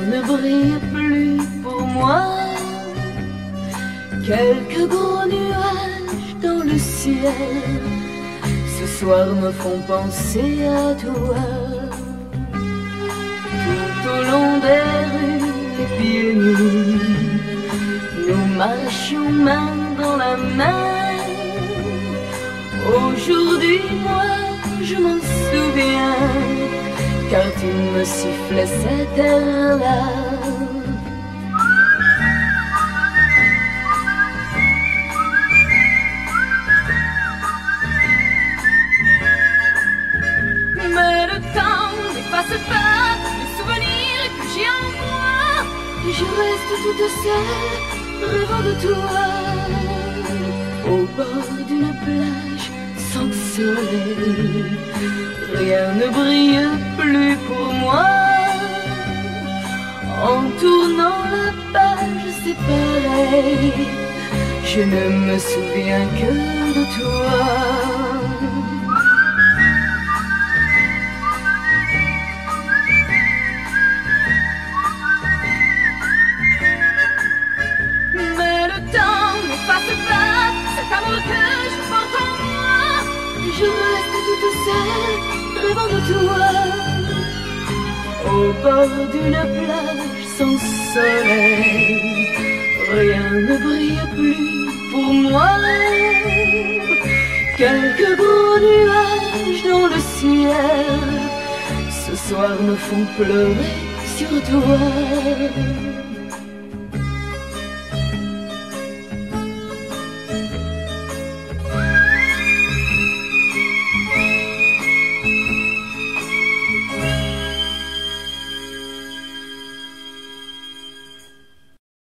ne brille plus pour moi. Quelques gros nuages dans le ciel ce soir me font penser à toi. Tout au long des rues, les pieds nus, nous marchions main dans la main. Aujourd'hui, moi, je m'en souviens, car tu me sifflais cette air-là. Mais le temps n'efface pas les souvenirs que j'ai en moi, et je reste toute seule, rêvant de toi, au bord d'une plage sans soleil. Rien ne brille plus pour moi. En tournant la page, c'est pareil, je ne me souviens que de toi. Mais le temps n'efface pas cet amour que je porte en moi. Je reste toute seule, rêvant de toi, au bord d'une plage sans soleil. Rien ne brille plus pour moi. Quelques gros nuages dans le ciel ce soir me font pleurer sur toi.